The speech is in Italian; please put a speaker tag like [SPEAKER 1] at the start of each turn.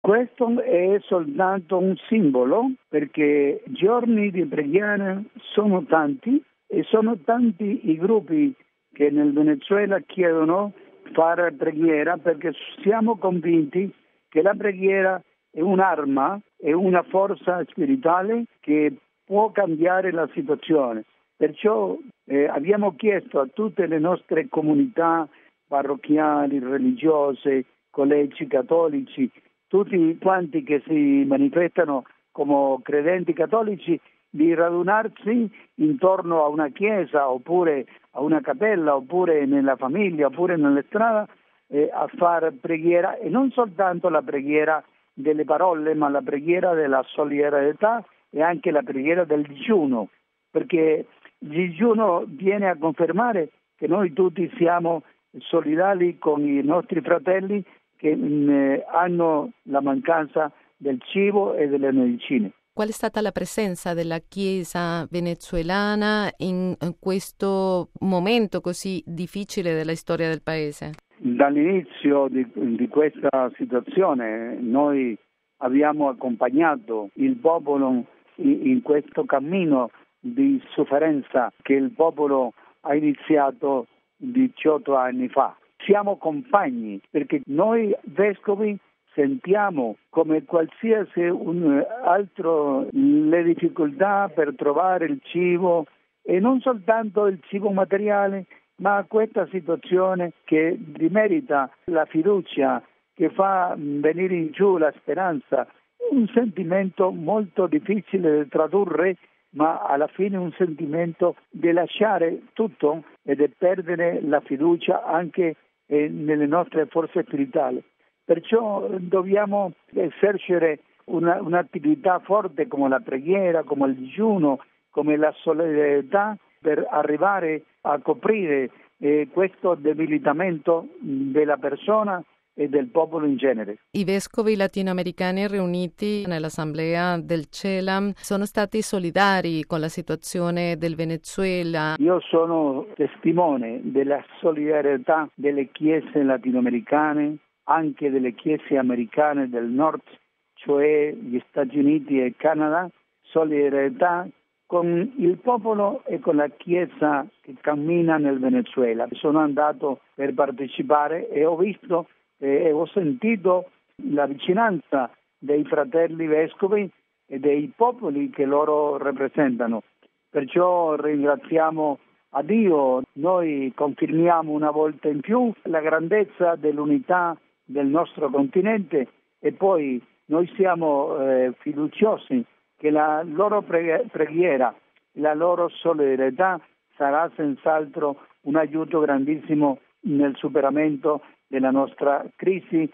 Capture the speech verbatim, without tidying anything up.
[SPEAKER 1] Questo è soltanto un simbolo, perché giorni di preghiera sono tanti e sono tanti i gruppi che nel Venezuela chiedono fare preghiera, perché siamo convinti che la preghiera è un'arma, è una forza spirituale che può cambiare la situazione. Perciò eh, abbiamo chiesto a tutte le nostre comunità parrocchiali, religiose, collegi cattolici, tutti quanti che si manifestano come credenti cattolici, di radunarsi intorno a una chiesa oppure a una cappella oppure nella famiglia oppure nella strada eh, a fare preghiera, e non soltanto la preghiera delle parole, ma la preghiera della solidarietà e anche la preghiera del digiuno, perché il digiuno viene a confermare che noi tutti siamo solidali con i nostri fratelli che mh, hanno la mancanza del cibo e delle medicine.
[SPEAKER 2] Qual è stata la presenza della Chiesa venezuelana in questo momento così difficile della storia del paese?
[SPEAKER 1] Dall'inizio di, di questa situazione noi abbiamo accompagnato il popolo in, in questo cammino di sofferenza che il popolo ha iniziato diciotto anni fa. Siamo compagni perché noi vescovi sentiamo come qualsiasi un altro le difficoltà per trovare il cibo, e non soltanto il cibo materiale, ma questa situazione che demerita la fiducia, che fa venire in giù la speranza, un sentimento molto difficile da tradurre, ma alla fine un sentimento di lasciare tutto e di perdere la fiducia anche eh, nelle nostre forze spirituali. Perciò dobbiamo esercere una, un'attività forte come la preghiera, come il digiuno, come la solidarietà, per arrivare a coprire eh, questo debilitamento della persona e del popolo in genere.
[SPEAKER 2] I vescovi latinoamericani riuniti nell'assemblea del CELAM sono stati solidari con la situazione del Venezuela.
[SPEAKER 1] Io sono testimone della solidarietà delle chiese latinoamericane, anche delle chiese americane del nord, cioè gli Stati Uniti e Canada, solidarietà con il popolo e con la Chiesa che cammina nel Venezuela. Sono andato per partecipare e ho visto e ho sentito la vicinanza dei fratelli vescovi e dei popoli che loro rappresentano. Perciò ringraziamo a Dio, noi confermiamo una volta in più la grandezza dell'unità del nostro continente, e poi noi siamo eh, fiduciosi che la loro preghiera, la loro solidarietà sarà senz'altro un aiuto grandissimo nel superamento della nostra crisi